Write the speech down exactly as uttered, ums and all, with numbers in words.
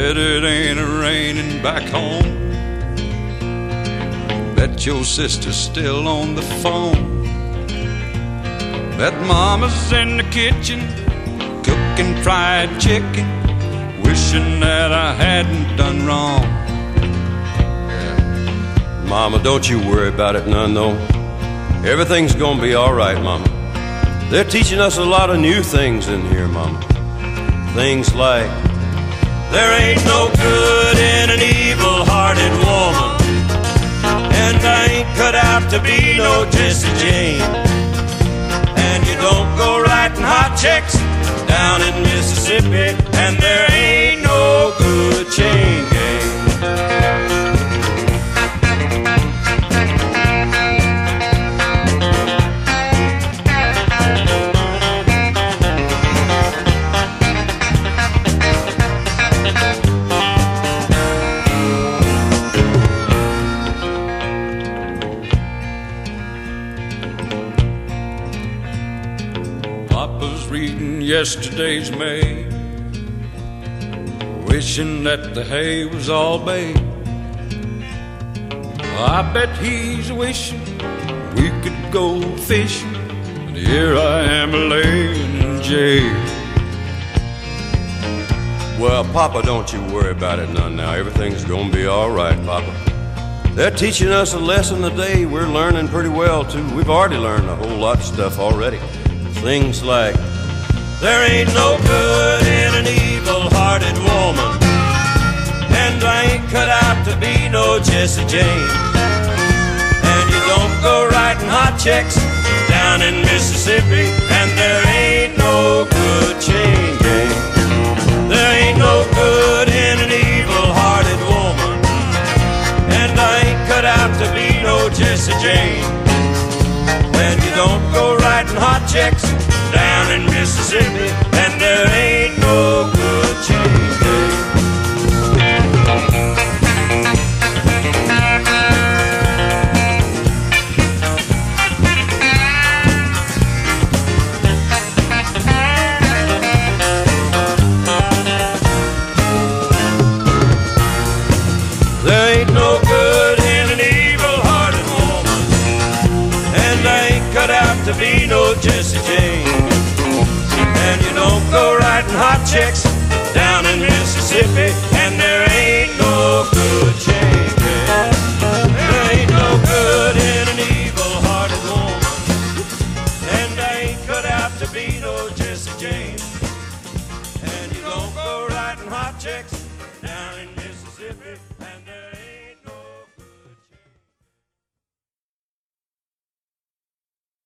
Bet it ain't a-raining back home. Bet your sister's still on the phone. Bet mama's in the kitchen cooking fried chicken, wishing that I hadn't done wrong. Yeah. Mama, don't you worry about it none, though. Everything's gonna be all right, Mama. They're teaching us a lot of new things in here, Mama. Things like, there ain't no good in an evil-hearted woman, and I ain't cut out to be no Jesse Jane. And you don't go writing hot checks down in Mississippi, and there ain't no good chain gang. Papa's reading yesterday's mail, wishing that the hay was all baked. I bet he's wishing we could go fishing, and here I am laying in jail. Well, Papa, don't you worry about it none now. Everything's gonna be all right, Papa. They're teaching us a lesson a day. We're learning pretty well, too. We've already learned a whole lot of stuff already. Things like, there ain't no good in an evil-hearted woman, and I ain't cut out to be no Jesse Jane. And you don't go writing hot checks down in Mississippi, and there ain't no good chain gang. There ain't no good in an evil-hearted woman, and I ain't cut out to be no Jesse Jane. And you don't go writing hot checks down in Mississippi, and there ain't no good chain gang. There ain't no good in an evil-hearted woman, and I ain't cut out to be no Jesse Jane. And you don't go writing hot checks